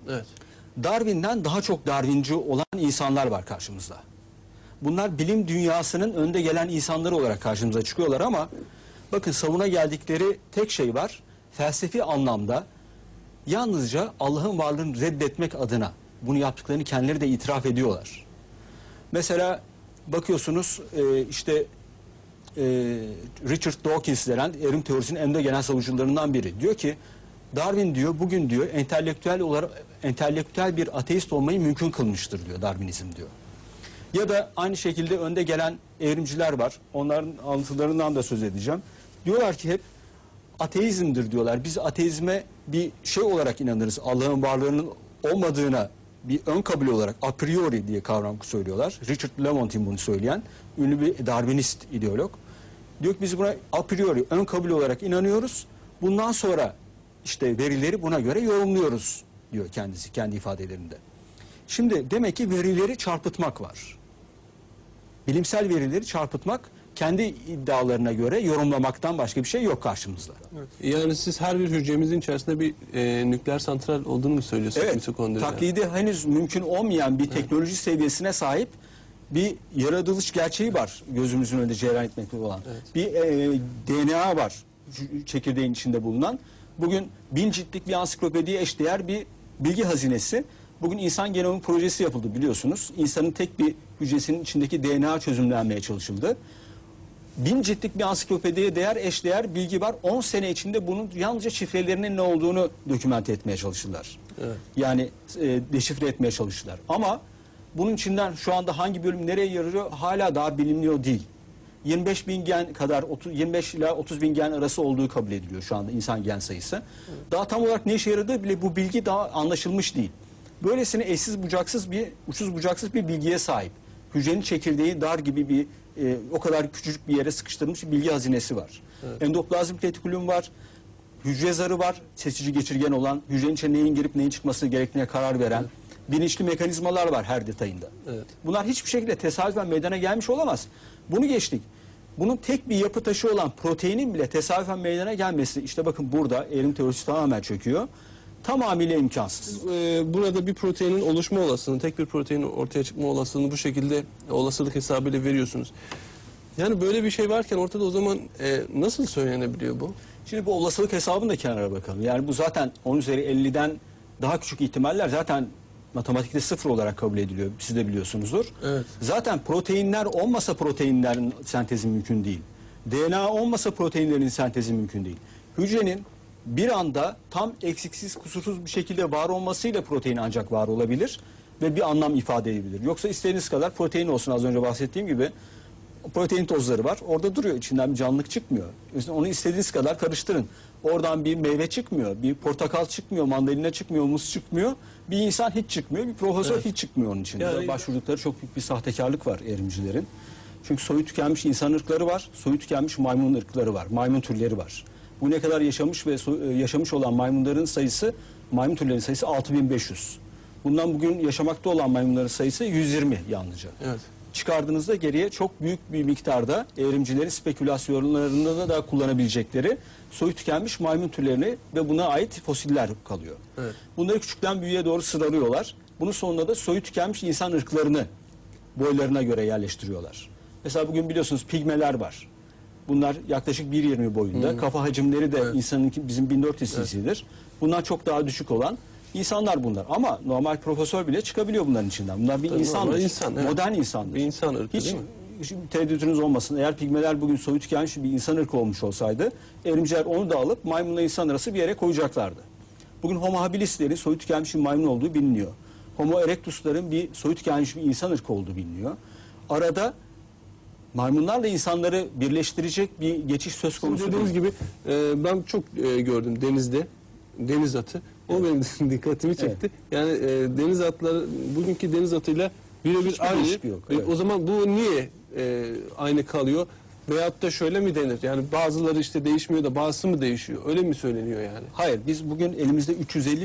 Evet. Darwin'den daha çok Darwinci olan insanlar var karşımızda. Bunlar bilim dünyasının önde gelen insanları olarak karşımıza çıkıyorlar ama bakın savuna geldikleri tek şey var. Felsefi anlamda yalnızca Allah'ın varlığını reddetmek adına bunu yaptıklarını kendileri de itiraf ediyorlar. Mesela bakıyorsunuz Richard Dawkins denen evrim teorisinin en de genel savunucularından biri. Diyor ki Darwin diyor bugün diyor entelektüel bir ateist olmayı mümkün kılmıştır diyor Darwinizm diyor. Ya da aynı şekilde önde gelen evrimciler var. Onların alıntılarından da söz edeceğim. Diyorlar ki hep ateizmdir diyorlar. Biz ateizme bir şey olarak inanırız. Allah'ın varlığının olmadığına bir ön kabul olarak a priori diye kavram söylüyorlar. Richard Lemontine bunu söyleyen ünlü bir Darwinist ideolog. Diyor ki biz buna a priori ön kabul olarak inanıyoruz. Bundan sonra işte verileri buna göre yorumluyoruz diyor kendisi kendi ifadelerinde. Şimdi demek ki verileri çarpıtmak var. Bilimsel verileri çarpıtmak kendi iddialarına göre yorumlamaktan başka bir şey yok karşımızda. Evet. Yani siz her bir hücremizin içerisinde bir nükleer santral olduğunu mu söylüyorsunuz? Evet, taklidi henüz mümkün olmayan bir teknoloji seviyesine sahip bir yaratılış gerçeği var gözümüzün önünde cereyan etmekte olan. Evet. Bir DNA var çekirdeğin içinde bulunan. Bugün 1000 ciltlik bir ansiklopediye eşdeğer bir bilgi hazinesi. Bugün insan genomu projesi yapıldı biliyorsunuz. İnsanın tek bir hücresinin içindeki DNA çözümlenmeye çalışıldı. 1000 ciltlik bir ansiklopediye eşdeğer bilgi var. 10 sene içinde bunun yalnızca şifrelerinin ne olduğunu dokümante etmeye çalıştılar. Evet. Yani deşifre etmeye çalıştılar. Ama bunun içinden şu anda hangi bölüm nereye yarıyor hala daha bilinmiyor değil. 25 bin gen kadar 25 ila 30 bin gen arası olduğu kabul ediliyor şu anda insan gen sayısı. Evet. Daha tam olarak ne işe yaradığı bile bu bilgi daha anlaşılmış değil. Böylesine eşsiz bucaksız uçsuz bucaksız bir bilgiye sahip. Hücrenin çekirdeği dar gibi bir o kadar küçücük bir yere sıkıştırılmış bir bilgi hazinesi var. Evet. Endoplazmik retikulum var. Hücre zarı var. Seçici geçirgen olan, hücrenin içine neyin girip neyin çıkması gerektiğine karar veren bilinçli mekanizmalar var her detayında. Evet. Bunlar hiçbir şekilde tesadüfen meydana gelmiş olamaz. Bunu geçtik. Bunun tek bir yapı taşı olan proteinin bile tesadüfen meydana gelmesi, işte bakın burada evrim teorisi tamamen çöküyor. Tamamıyla imkansız. Burada bir proteinin oluşma olasılığını, tek bir proteinin ortaya çıkma olasılığını bu şekilde olasılık hesabıyla veriyorsunuz. Yani böyle bir şey varken ortada o zaman nasıl söylenebiliyor bu? Şimdi bu olasılık hesabını da kenara bakalım. Yani bu zaten 10 üzeri 50'den daha küçük ihtimaller zaten matematikte sıfır olarak kabul ediliyor. Siz de biliyorsunuzdur. Evet. Zaten proteinler olmasa proteinlerin sentezi mümkün değil. DNA olmasa proteinlerin sentezi mümkün değil. Hücrenin bir anda tam eksiksiz kusursuz bir şekilde var olmasıyla protein ancak var olabilir ve bir anlam ifade edebilir. Yoksa istediğiniz kadar protein olsun, az önce bahsettiğim gibi protein tozları var. Orada duruyor. İçinden bir canlılık çıkmıyor. Onu istediğiniz kadar karıştırın. Oradan bir meyve çıkmıyor. Bir portakal çıkmıyor. Mandalina çıkmıyor. Muz çıkmıyor. Bir insan hiç çıkmıyor. Bir profesör hiç çıkmıyor onun içinde. Yani başvurdukları çok büyük bir sahtekarlık var evrimcilerin. Çünkü soyu tükenmiş insan ırkları var. Soyu tükenmiş maymun ırkları var. Maymun türleri var. Bu ne kadar yaşamış ve yaşamış olan maymunların sayısı, maymun türlerinin sayısı 6500. Bundan bugün yaşamakta olan maymunların sayısı 120 yalnızca. Evet. Çıkardığınızda geriye çok büyük bir miktarda evrimcilerin spekülasyonlarında da kullanabilecekleri soyu tükenmiş maymun türlerini ve buna ait fosiller kalıyor. Evet. Bunları küçükten büyüğe doğru sıralıyorlar. Bunun sonunda da soyu tükenmiş insan ırklarını boylarına göre yerleştiriyorlar. Mesela bugün biliyorsunuz pigmeler var. Bunlar yaklaşık 1.20 boyunda. Kafa hacimleri de insanın bizim 1400 cc'dir. Bundan çok daha düşük olan insanlar bunlar. Ama normal profesör bile çıkabiliyor bunların içinden. Bunlar bir insandır. İnsan, evet. Modern insandır. Bir insan ırkı hiç, değil mi? Hiç tereddütünüz olmasın. Eğer pigmeler bugün soyu tükenmiş bir insan ırkı olmuş olsaydı evrimciler onu da alıp maymunla insan arası bir yere koyacaklardı. Bugün Homo habilislerin soyu tükenmiş bir maymun olduğu biliniyor. Homo erectusların bir soyu tükenmiş bir insan ırkı olduğu biliniyor. Arada maymunlarla insanları birleştirecek bir geçiş söz konusu. Dediğiniz gibi ben çok gördüm denizde, deniz atı. O benim dikkatimi çekti. Evet. Yani deniz atları, bugünkü deniz atıyla birebir aynı. Yok, evet. O zaman bu niye aynı kalıyor? Veyahut da şöyle mi denir? Yani bazıları işte değişmiyor da bazısı mı değişiyor? Öyle mi söyleniyor yani? Hayır, biz bugün elimizde 350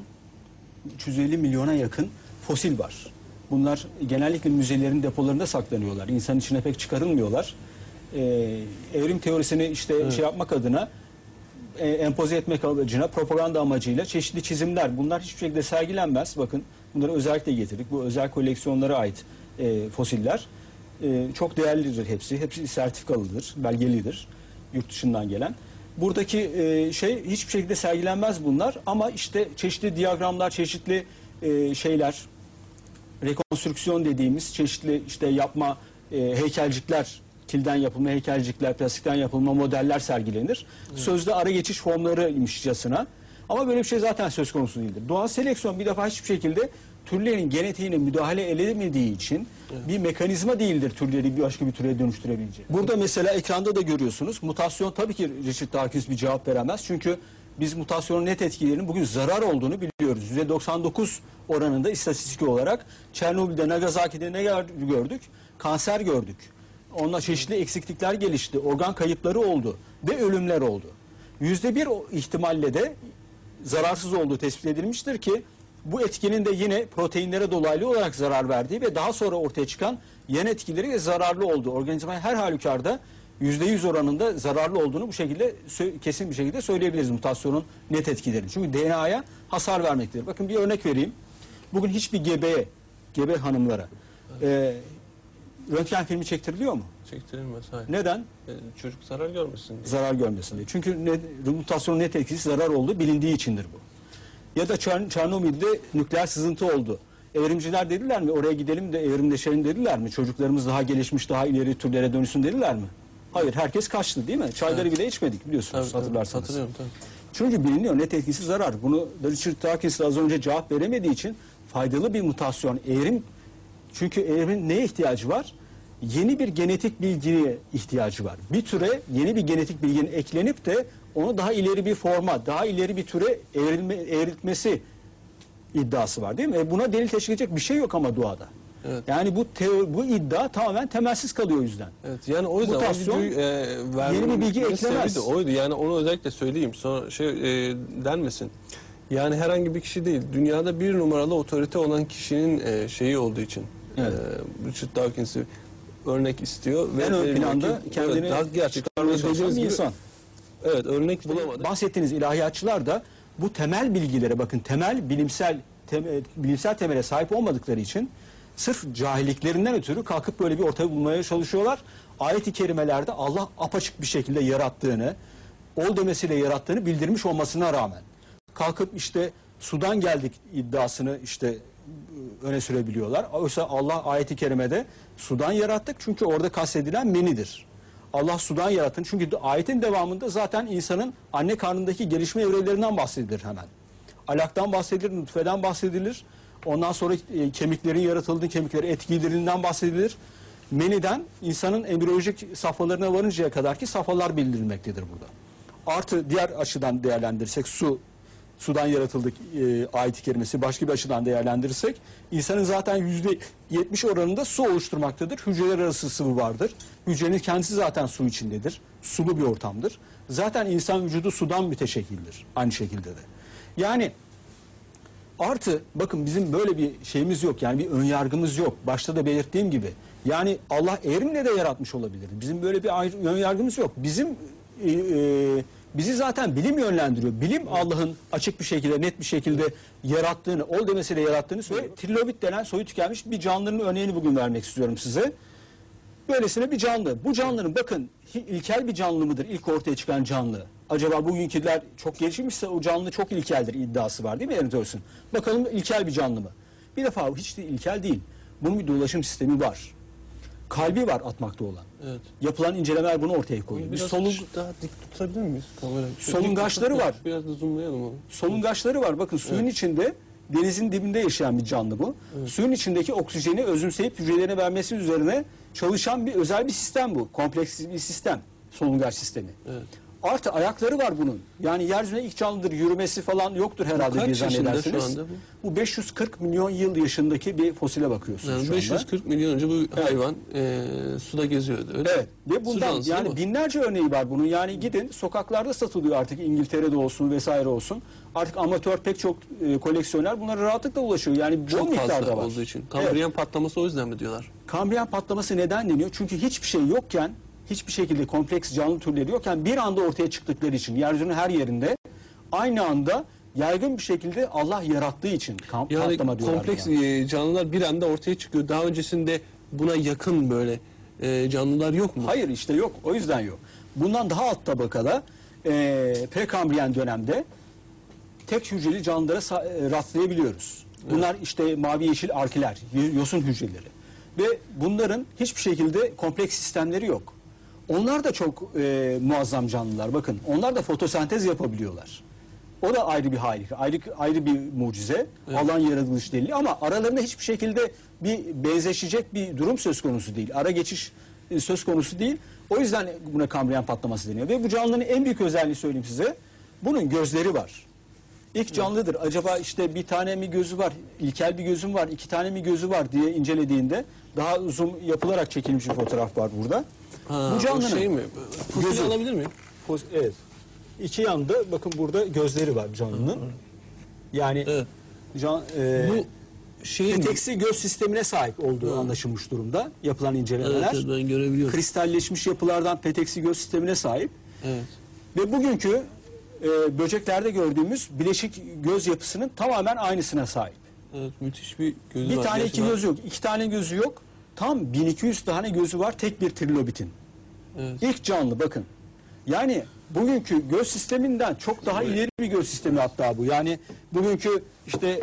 milyona yakın fosil var. Bunlar genellikle müzelerin depolarında saklanıyorlar. İnsan içine pek çıkarılmıyorlar. Evrim teorisini işte şey yapmak adına empoze etmek amacına, propaganda amacıyla çeşitli çizimler. Bunlar hiçbir şekilde sergilenmez. Bakın bunları özellikle getirdik. Bu özel koleksiyonlara ait fosiller. Çok değerlidir hepsi. Hepsi sertifikalıdır, belgelidir. Yurt dışından gelen. Buradaki hiçbir şekilde sergilenmez bunlar. Ama işte çeşitli diyagramlar, çeşitli şeyler, rekonstrüksiyon dediğimiz çeşitli işte yapma heykelcikler, kilden yapılma heykelcikler, plastikten yapılma modeller sergilenir. Evet. Sözde ara geçiş formlarıymışçasına. Ama böyle bir şey zaten söz konusu değildir. Doğal seleksiyon bir defa hiçbir şekilde türlerin genetiğine müdahale edemediği için bir mekanizma değildir türleri bir başka bir türe dönüştürebilecek. Burada mesela ekranda da görüyorsunuz. Mutasyon tabii ki Richard Dawkins bir cevap veremez. Çünkü biz mutasyonun net etkilerinin bugün zarar olduğunu biliyoruz. %99 oranında istatistik olarak Çernobil'de, Nagasaki'de ne gördük? Kanser gördük. Onunla çeşitli eksiklikler gelişti. Organ kayıpları oldu ve ölümler oldu. %1 ihtimalle de zararsız olduğu tespit edilmiştir ki bu etkinin de yine proteinlere dolaylı olarak zarar verdiği ve daha sonra ortaya çıkan yan etkileri de zararlı olduğu. Organizmaya her halükarda %100 oranında zararlı olduğunu bu şekilde kesin bir şekilde söyleyebiliriz mutasyonun net etkilerini. Çünkü DNA'ya hasar vermektedir. Bakın bir örnek vereyim. Bugün hiçbir gebe hanımlara röntgen filmi çektiriliyor mu? Çektirilmez. Hayır. Neden? Çocuk zarar görmesin diye. Zarar görmesin diye. Çünkü mutasyonun net etkisi zarar olduğu bilindiği içindir bu. Ya da Çernobil'de nükleer sızıntı oldu. Evrimciler dediler mi? Oraya gidelim de evrimleşelim dediler mi? Çocuklarımız daha gelişmiş, daha ileri türlere dönüşsün dediler mi? Hayır, herkes kaçtı değil mi? Çayları bile içmedik biliyorsunuz, tabii, hatırlarsanız. Hatırlıyorum tabii. Çünkü biliniyor net etkisi zarar. Bunu Richard Dawkins az önce cevap veremediği için faydalı bir mutasyon, evrim. Çünkü evrimin neye ihtiyacı var? Yeni bir genetik bilgiye ihtiyacı var. Bir türe yeni bir genetik bilginin eklenip de onu daha ileri bir forma, daha ileri bir türe evrilmesi iddiası var değil mi? Buna delil teşkil edecek bir şey yok ama doğada. Evet. Yani bu iddia tamamen temelsiz kalıyor o yüzden. Evet, yani o yüzden mutasyon yeni bir bilgi eklemez. Oydu. Yani onu özellikle söyleyeyim. Sonra denmesin. Yani herhangi bir kişi değil. Dünyada bir numaralı otorite olan kişinin şeyi olduğu için evet. Richard Dawkins'i örnek istiyor ve en ön planda kendini gerçekten çıkarmaya bir insan. Evet, örnek bulamadık. Bahsettiğiniz ilahiyatçılar da bu temel bilgilere bakın, temel bilimsel temele sahip olmadıkları için sırf cahilliklerinden ötürü kalkıp böyle bir ortaya bulmaya çalışıyorlar. Ayet-i kerimelerde Allah apaçık bir şekilde yarattığını, ol demesiyle yarattığını bildirmiş olmasına rağmen kalkıp işte sudan geldik iddiasını işte öne sürebiliyorlar. Oysa Allah ayet-i kerimede sudan yarattık çünkü orada kastedilen menidir. Allah sudan yarattın. Çünkü ayetin devamında zaten insanın anne karnındaki gelişme evrelerinden bahsedilir hemen. Alaktan bahsedilir, nutfeden bahsedilir. Ondan sonra kemiklerin yaratıldığını, kemiklerin etkilerinden bahsedilir. Meniden insanın embriyolojik safhalarına varıncaya kadar ki safhalar bildirilmektedir burada. Artı diğer açıdan değerlendirirsek sudan yaratıldık ayet-i kerimesi başka bir açıdan değerlendirirsek insanın zaten %70 oranında su oluşturmaktadır. Hücreler arası sıvı vardır. Hücrenin kendisi zaten su içindedir. Sulu bir ortamdır. Zaten insan vücudu sudan müteşekkildir. Aynı şekilde de. Yani artı bakın bizim böyle bir şeyimiz yok. Yani bir önyargımız yok. Başta da belirttiğim gibi. Yani Allah evrimle de yaratmış olabilir. Bizim böyle bir önyargımız yok. Bizi zaten bilim yönlendiriyor. Bilim Allah'ın açık bir şekilde, net bir şekilde yarattığını, ol demesiyle yarattığını söylüyor. Trilobit denen soyu tükenmiş bir canlının örneğini bugün vermek istiyorum size. Böylesine bir canlı. Bu canlının bakın ilkel bir canlı mıdır ilk ortaya çıkan canlı? Acaba bugünküler çok gelişmişse o canlı çok ilkeldir iddiası var değil mi Ernst Hays'ın? Bakalım ilkel bir canlı mı? Bir defa hiç de ilkel değil. Bunun bir dolaşım sistemi var. Kalbi var atmakta olan. Evet. Yapılan incelemeler bunu ortaya koyuyor. Biraz daha dik tutabilir miyiz? Solungaçları var. Biraz da zoomlayalım onu. Solungaçları var. Bakın suyun içinde, denizin dibinde yaşayan bir canlı bu. Evet. Suyun içindeki oksijeni özümseyip hücrelerine vermesi üzerine çalışan bir özel bir sistem bu. Kompleks bir sistem. Solungaç sistemi. Evet. Artı ayakları var bunun. Yani yeryüzünde ilk canlıdır, yürümesi falan yoktur herhalde diye zannedersiniz. Şu anda bu 540 milyon yıl yaşındaki bir fosile bakıyorsunuz yani şu 540 milyon önce bu hayvan suda geziyordu. Öyle evet. Ve bundan yani binlerce örneği var bunun. Yani gidin sokaklarda satılıyor artık İngiltere'de olsun vesaire olsun. Artık amatör pek çok koleksiyoner bunlara rahatlıkla ulaşıyor. Yani çok miktarda var. Olduğu için. Kambriyen patlaması o yüzden mi diyorlar? Kambriyen patlaması neden deniyor? Çünkü hiçbir şey yokken hiçbir şekilde kompleks canlı türleri yokken bir anda ortaya çıktıkları için yeryüzünün her yerinde aynı anda yaygın bir şekilde Allah yarattığı için Yani patlama diyorlar kompleks buna. canlılar bir anda ortaya çıkıyor. Daha öncesinde buna yakın böyle canlılar yok mu? Hayır işte yok. O yüzden yok. Bundan daha alt tabakada prekambriyen dönemde tek hücreli canlılara rastlayabiliyoruz. Bunlar işte mavi yeşil arkiler, yosun hücreleri. Ve bunların hiçbir şekilde kompleks sistemleri yok. Onlar da çok muazzam canlılar. Bakın onlar da fotosentez yapabiliyorlar. O da ayrı bir harika, ayrı bir mucize. Evet. Allah'ın yaratılış delili ama aralarında hiçbir şekilde bir benzeşecek bir durum söz konusu değil. Ara geçiş söz konusu değil. O yüzden buna kambriyen patlaması deniyor. Ve bu canlının en büyük özelliği söyleyeyim size. Bunun gözleri var. İlk canlıdır. Acaba işte bir tane mi gözü var, ilkel bir gözüm var, 2 tane mi gözü var diye incelediğinde daha uzun yapılarak çekilmiş bir fotoğraf var burada. Bu canlının şey mi? Gözü alabilir miyim? Evet. İki yanda bakın burada gözleri var canlının. Yani evet. Bu peteksi göz sistemine sahip olduğu anlaşılmış durumda. Yapılan incelemeler. Evet, ben görebiliyorum. Kristalleşmiş yapılardan peteksi göz sistemine sahip. Evet. Ve bugünkü böceklerde gördüğümüz bileşik göz yapısının tamamen aynısına sahip. Evet, müthiş bir gözü bir var. Bir tane iki göz yok. 2 tane gözü yok. Tam 1200 tane gözü var tek bir trilobitin. Evet. İlk canlı bakın. Yani bugünkü göz sisteminden çok daha ileri bir göz sistemi hatta bu. Yani bugünkü işte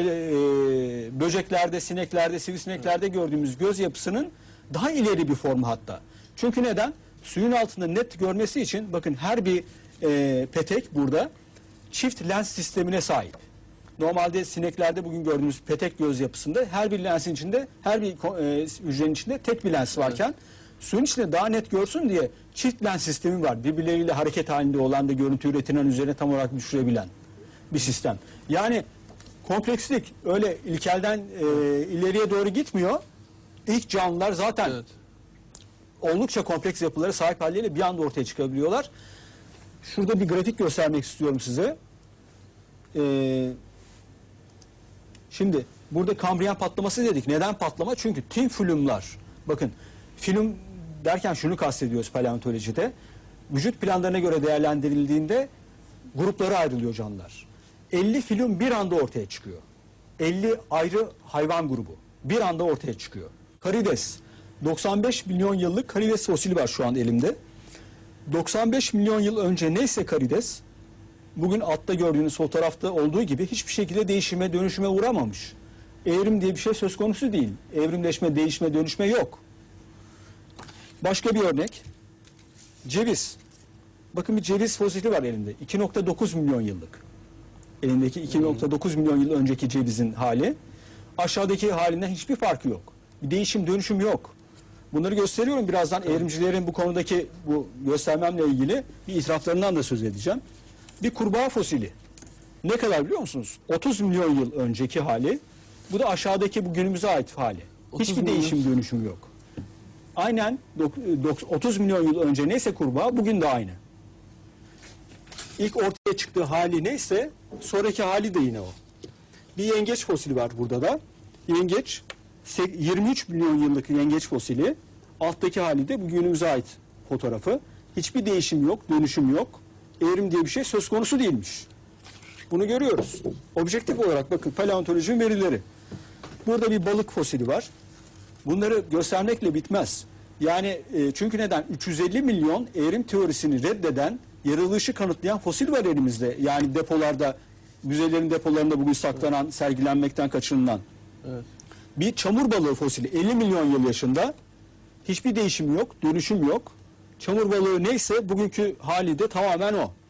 böceklerde, sineklerde, sivrisineklerde gördüğümüz göz yapısının daha ileri bir formu hatta. Çünkü neden? Suyun altında net görmesi için bakın her bir petek burada çift lens sistemine sahip. Normalde sineklerde bugün gördüğümüz petek göz yapısında her bir lensin içinde, her bir hücrenin içinde tek bir lens varken suyun içinde daha net görsün diye çift lens sistemi var. Birbirleriyle hareket halinde olan da görüntü üretilen üzerine tam olarak düşürebilen bir sistem. Yani komplekslik öyle ilkelden ileriye doğru gitmiyor. İlk canlılar zaten oldukça kompleks yapılara sahip halleriyle bir anda ortaya çıkabiliyorlar. Şurada bir grafik göstermek istiyorum size. Şimdi burada kambriyen patlaması dedik. Neden patlama? Çünkü tüm filmler, bakın film derken şunu kastediyoruz paleontolojide. Vücut planlarına göre değerlendirildiğinde gruplara ayrılıyor canlılar. 50 film bir anda ortaya çıkıyor. 50 ayrı hayvan grubu bir anda ortaya çıkıyor. Karides, 95 milyon yıllık karides fosili var şu an elimde. 95 milyon yıl önce neyse karides, bugün altta gördüğünüz fotoğrafta olduğu gibi hiçbir şekilde değişime, dönüşüme uğramamış. Evrim diye bir şey söz konusu değil. Evrimleşme, değişme, dönüşme yok. Başka bir örnek. Ceviz. Bakın bir ceviz fosili var elimde. 2.9 milyon yıllık. Elimdeki 2.9 milyon yıl önceki cevizin hali. Aşağıdaki halinden hiçbir farkı yok. Bir değişim, dönüşüm yok. Bunları gösteriyorum. Birazdan evrimcilerin bu konudaki bu göstermemle ilgili bir itiraflarından da söz edeceğim. Bir kurbağa fosili. Ne kadar biliyor musunuz? 30 milyon yıl önceki hali. Bu da aşağıdaki bu günümüze ait hali. Hiçbir değişim, dönüşüm yok. Aynen 30 milyon yıl önce neyse kurbağa bugün de aynı. İlk ortaya çıktığı hali neyse sonraki hali de yine o. Bir yengeç fosili var burada da. Yengeç 23 milyon yıllık yengeç fosili. Alttaki hali de bu günümüze ait fotoğrafı. Hiçbir değişim yok, dönüşüm yok. Evrim diye bir şey söz konusu değilmiş. Bunu görüyoruz. Objektif olarak bakın paleontolojinin verileri. Burada bir balık fosili var. Bunları göstermekle bitmez. Yani çünkü neden? 350 milyon evrim teorisini reddeden, yaratılışı kanıtlayan fosil var elimizde. Yani depolarda, müzelerin depolarında bugün saklanan, sergilenmekten kaçınılan. Evet. Bir çamur balığı fosili 50 milyon yıl yaşında. Hiçbir değişim yok, dönüşüm yok. Çamur balığı neyse bugünkü hali de tamamen o.